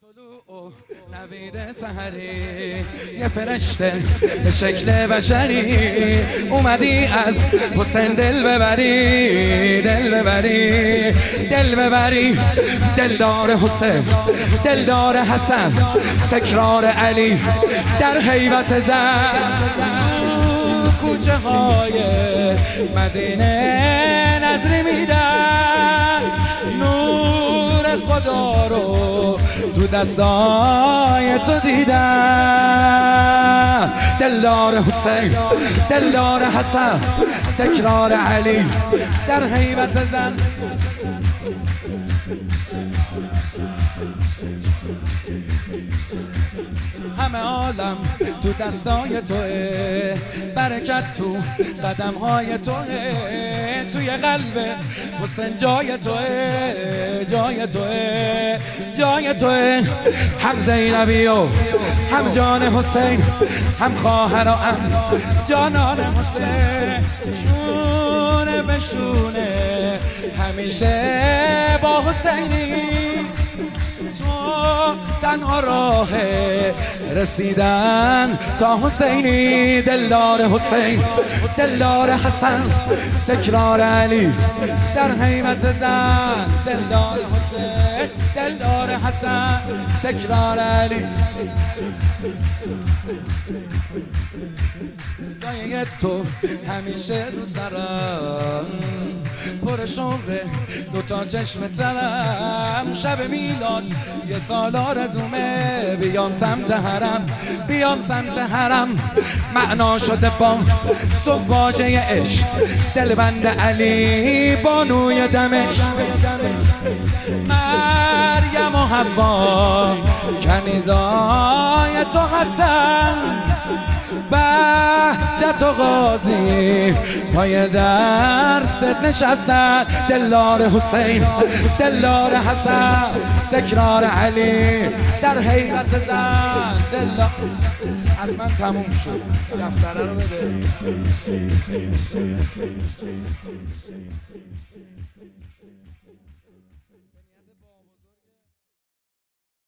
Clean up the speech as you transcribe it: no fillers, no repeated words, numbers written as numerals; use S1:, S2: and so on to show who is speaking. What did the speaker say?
S1: نوید سحری یه فرشته به شکل بشری اومدی از حسین دل ببری دل ببری دلدار حسین دلدار حسن تکرار علی در هیبت زن کوچه های مدینه نظری میدن نور خدا رو تو دستای تو دیدم دلدار حسین دلدار حسن تکرار علی در هیبت زن همه عالم تو دستای توه برکت تو قدمهای توه توی قلب حسین جای توه جای توه هم زینبی و هم جان حسین هم خواهر و هم جانان حسین شونه به شونه همیشه با حسینی تو تنها راه رسیدن تا حسینی دلدار حسین دلدار حسن تکرار علی در هیبت زن دلدار حسین دلدار حسن تکرار علی زایه تو همیشه رو سرم پر شوقه دوتا چشم ترم شب میلاد یه سال آرزومه بیام سمت حرم معنا شده با تو واژه عشق دلبند علی بانوی دمشق مریم و حوا کنیزای تو هستن بهجت و غازی پای درست نشستن دلدار حسین دلدار حسن تکرار علی در هیبت زن دلدار از من تموم شد دفتره رو بده